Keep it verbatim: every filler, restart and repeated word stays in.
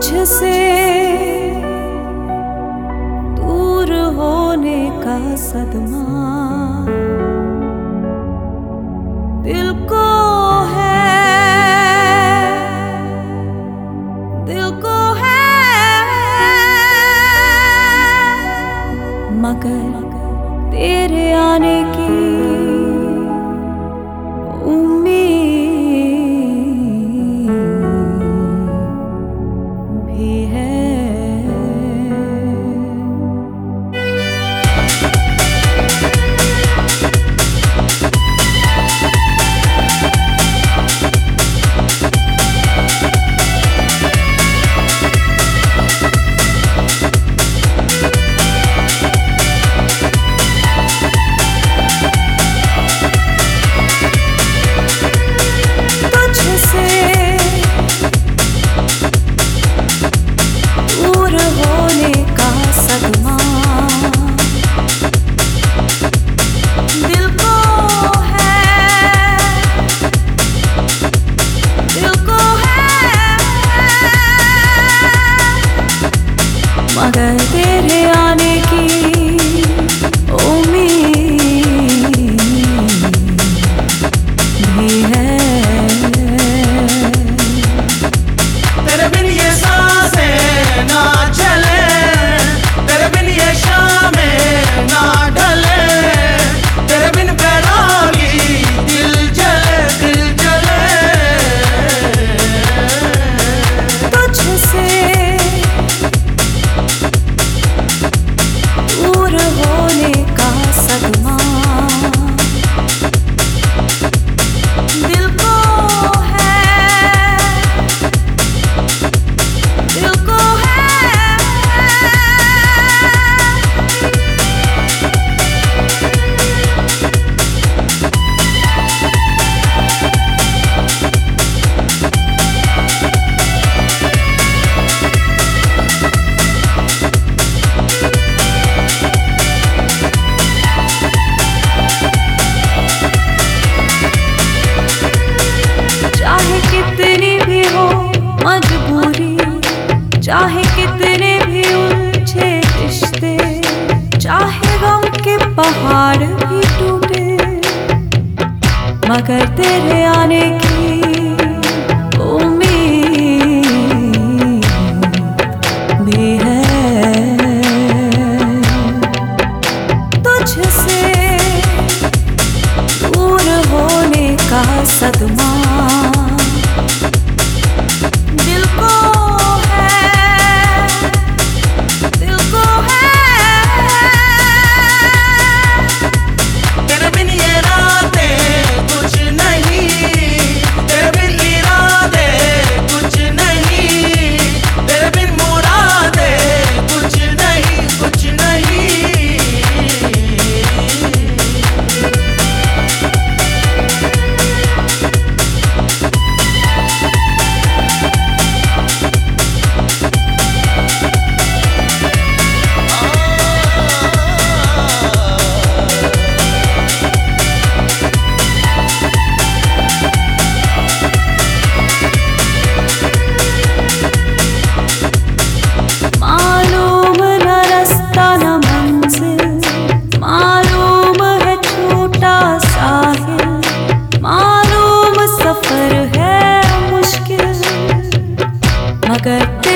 तुझसे दूर होने का सदमा दिल को है, दिल को है, मगर तेरे आने की मगर तेरे आने की उम्मीद भी है। तेरे बिन ये सांसें ना चले, तेरे बिन ये शामें ना ढले, तेरे बिन बैरागी दिल जले, दिल जले। तुझसे होने का सदमा दिल को है, दिल को मजबूरी, चाहे कितने भी उलझे रिश्ते, चाहे गम के पहाड़ भी टूटे, मगर तेरे आने की उम्मीद भी है। तुझसे दूर होने का सदमा दिल को है, दिल को है। तेरे बिन ये रातें कुछ नहीं, तेरे बिन इरादे कुछ नहीं, तेरे बिन मुरादे कुछ नहीं, कुछ नहीं। मगर